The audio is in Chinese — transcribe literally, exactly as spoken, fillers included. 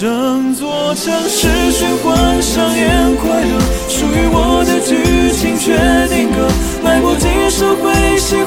整座城市循环上演快乐，属于我的剧情决定格，来不及收回心